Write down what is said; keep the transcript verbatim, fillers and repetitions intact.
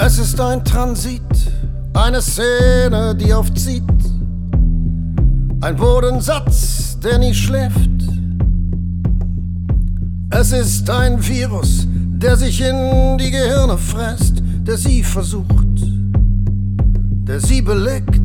Es ist ein Transit, eine Szene, die oft zieht, ein Bodensatz, der nie schläft. Es ist ein Virus, der sich in die Gehirne fräst, der sie versucht, der sie belegt.